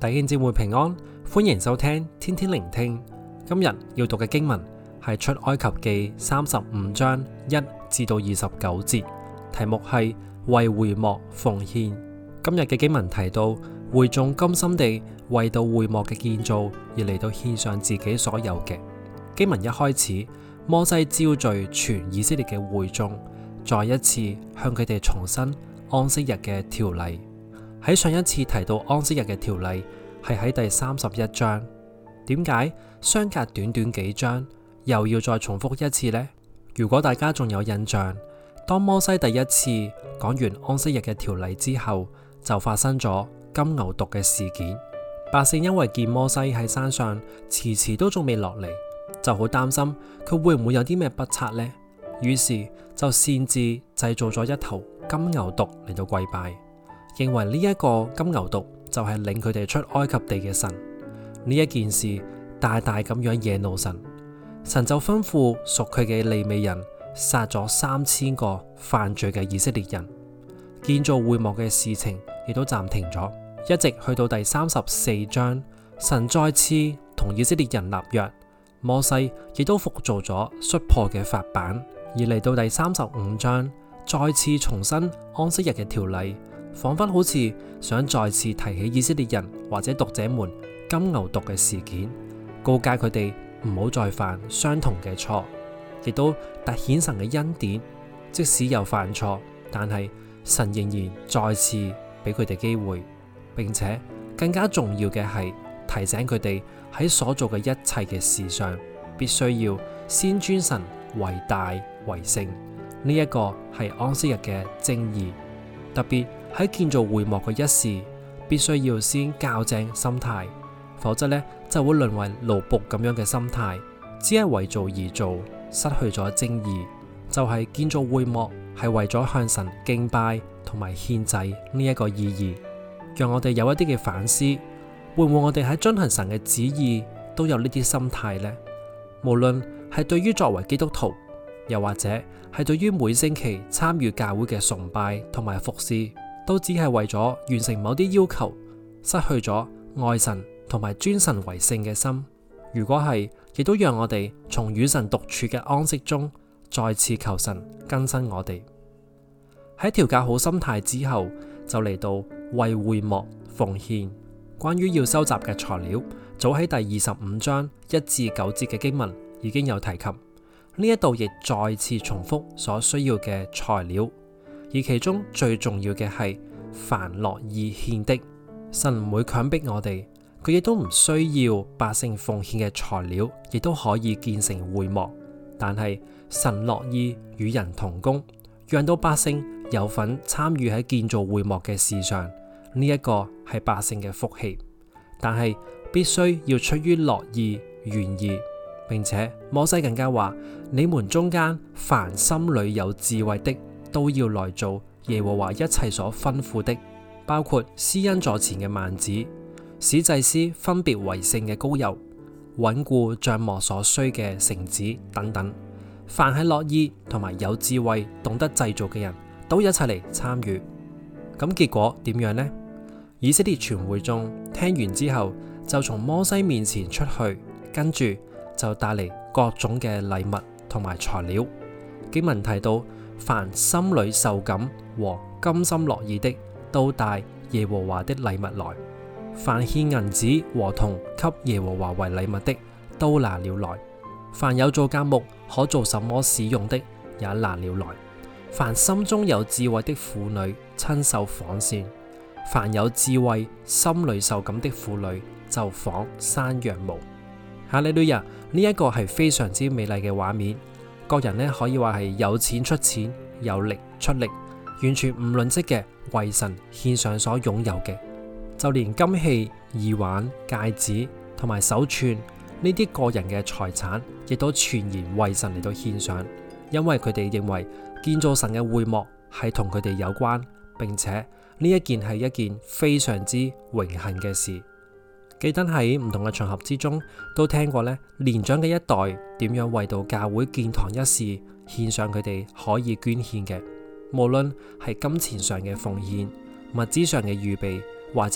弟兄姊妹平安，歡迎收聽天天靈聽。今日要讀嘅經文係出埃及記35章1至到29節，題目係為會幕奉獻。今日嘅經文提到會眾甘心地為到會幕嘅建造而嚟到獻上自己所有嘅。經文一開始，摩西召聚全以色列嘅會眾，再一次向佢哋重申安息日嘅條例。喺上一次提到安息日嘅條例係喺第31章，點解相隔短短幾章又要再重複一次呢？如果大家仲有印象，當摩西第一次講完安息日嘅條例之後，就發生咗金牛犢嘅事件。百姓因為見摩西喺山上遲遲都仲未落嚟，就好擔心佢會唔會有啲咩不測呢？於是就擅自製造咗一頭金牛犢嚟到跪拜，認為呢一個金牛犢就係領佢哋出埃及地嘅神。呢一件事大大咁樣惹怒神，神就吩咐屬佢嘅利未人殺咗3000個犯罪嘅以色列人。建造會幕嘅事情亦都暫停咗，一直去到第34章，神再次同以色列人立約，摩西亦都復造咗摔破嘅法版，而嚟到第35章，再次重申安息日嘅條例，仿佛好似想再次提起以色列人或者讀者們金牛犢嘅事件，告誡佢哋唔好再犯相同嘅錯，亦都凸顯神嘅恩典。即使有犯錯，但係神仍然再次俾佢哋機會，並且更加重要嘅係提醒佢哋喺所做嘅一切嘅事上，必須要先尊神為大為聖。呢一個係安息日嘅正義，特別喺建造會幕嘅一事，必須要先校正心態，否則呢就會淪為奴僕咁樣嘅心態，只係為做而做，失去咗正義。就係建造會幕係為咗向神敬拜同埋獻祭呢一個意義，讓我哋有一啲嘅反思，會唔會我哋喺遵行神嘅旨意都有呢啲心態呢？無論係對於作為基督徒，又或者係對於每星期參與教會嘅崇拜同埋服侍，都只係為咗完成某啲要求，失去咗愛神同埋尊神為聖嘅心。如果係，亦都讓我哋從與神獨處嘅安息中再次求神更新我哋。喺調教好心態之後，就嚟到為會幕奉獻。關於要收集嘅材料，早喺第25章1至9節嘅經文已經有提及。呢一度亦再次重複所需要嘅材料，而其中最重要嘅係凡樂意獻的。神唔會強迫我哋，佢亦都唔需要百姓奉獻嘅材料，亦都可以建成會幕。但係神樂意與人同工，讓到百姓有份參與喺建造會幕嘅事上。呢一個係百姓嘅福氣，但係必須要出於樂意願意，並且摩西更加話：你們中間凡心裏有智慧的，都要來做耶和華一切所吩咐的，包括施恩座前嘅幔子，使祭司分別為聖嘅膏油，穩固帳幕所需嘅繩子等等。凡係樂意同埋有智慧懂得製造嘅人都一齊嚟參與。咁結果點樣呢？以色列全會眾聽完之後，就從摩西面前出去，跟住就帶嚟各種嘅禮物同埋材料。經文提到，凡心裏受感和甘心樂意的，都帶耶和華的禮物來；凡獻銀子和銅給耶和華為禮物的，都拿了來；凡有做酵木可做什麼使用的，也拿了來；凡心中有智慧的婦女親手紡線；凡有智慧心裏受感的婦女就紡山羊毛。哈利路亞！呢一個係非常之美麗嘅畫面。各人呢可以話係有錢出錢，有力出力，完全唔吝嗇嘅為神獻上所擁有嘅，就連金器、耳環、戒指同埋手串呢啲個人嘅財產，亦都全然為神嚟到獻上，因為佢哋認為建造神嘅會幕係同佢哋有關，並且呢一件係一件非常之榮幸嘅事。記得喺唔同嘅場合之中都聽過呢，年長嘅一代點樣為到教會建堂一事獻上佢哋可以捐獻嘅，無論係金錢上嘅奉獻、物資上嘅預備，或者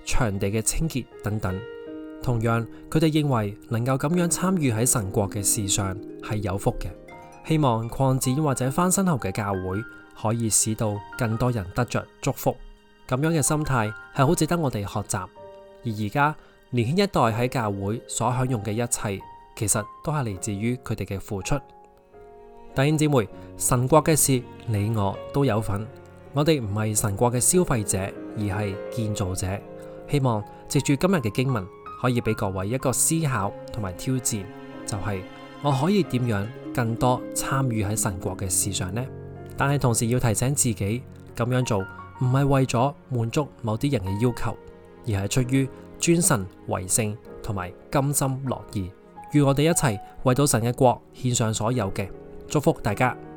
場地嘅清潔等等。同樣，佢哋認為能夠咁樣參與喺神國嘅事上係有福嘅，希望擴展或者翻新後嘅教會可以使到更多人得着祝福。咁樣嘅心態係好值得我哋學習。而而家年輕一代喺教會所享用嘅一切，其實都係嚟自於佢哋嘅付出。弟兄姊妹，神國嘅事你我都有份，我哋唔係神國嘅消費者，而係建造者。希望藉住今日嘅經文，可以俾各位一個思考同埋挑戰，就係我可以點樣更多參與喺神國嘅事上呢？但係同時要提醒自己，咁樣做唔係為咗滿足某啲人嘅要求，而係出於尊神為聖同埋甘心樂意，與我哋一齊為到神嘅國獻上所有嘅。祝福大家。